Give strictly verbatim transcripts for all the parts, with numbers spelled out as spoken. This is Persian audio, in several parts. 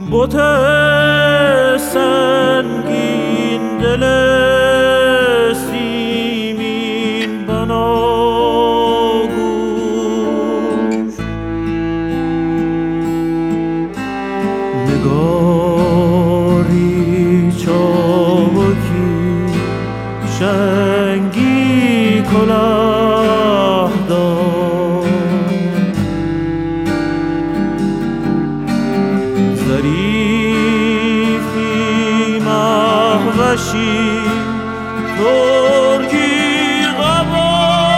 بت سنگین دل سیمین بناگوش، نگاری چابکی شنگی کلاه دار، ظریفی مهوشی ترکی قبا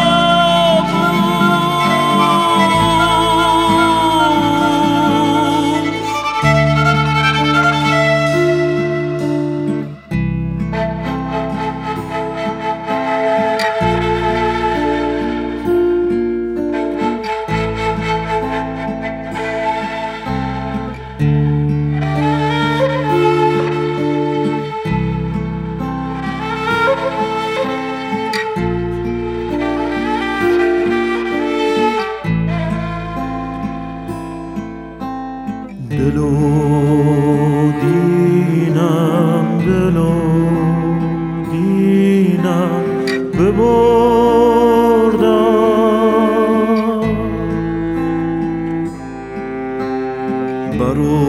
دلو دینم دلو دینم ببردم، برو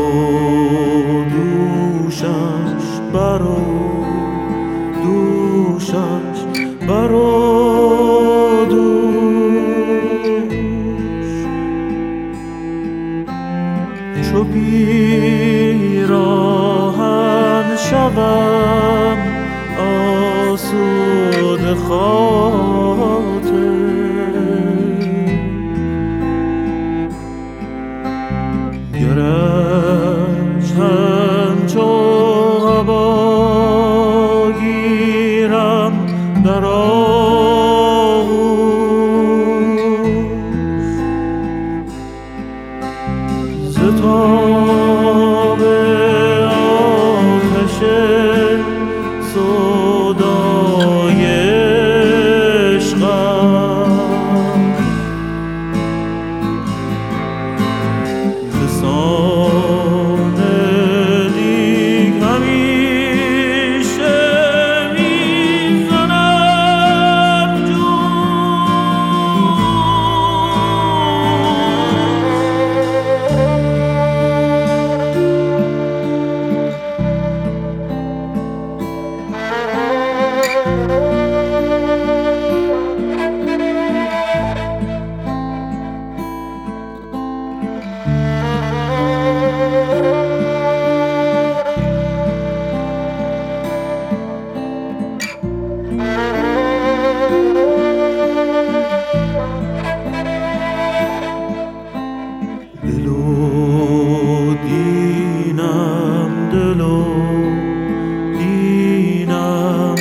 دوشش برو دوشش برو چو پیراهن شوم آسوده خاطر، گرش همچو هوا گیرم در ستاب آتش سودای عشقم، فسان دیگ همیشه میزند دلو دینم دلو دینم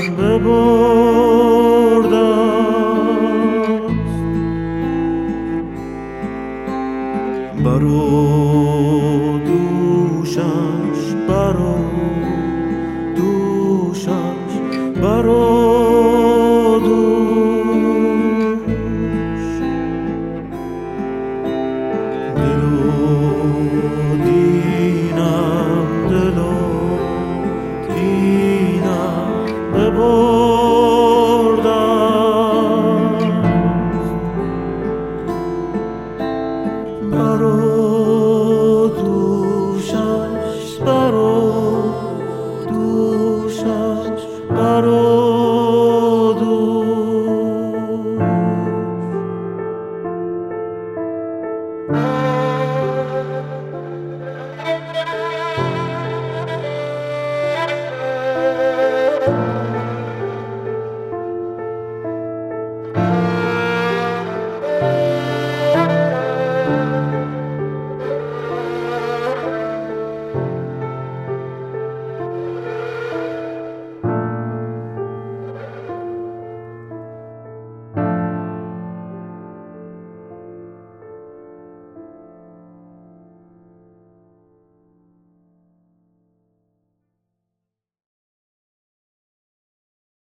ببردم، برو دوشش برو دوشش برو دوش، دلو دینم دلو دینم ببردم، برو دوشش برو دوشش برو دوش.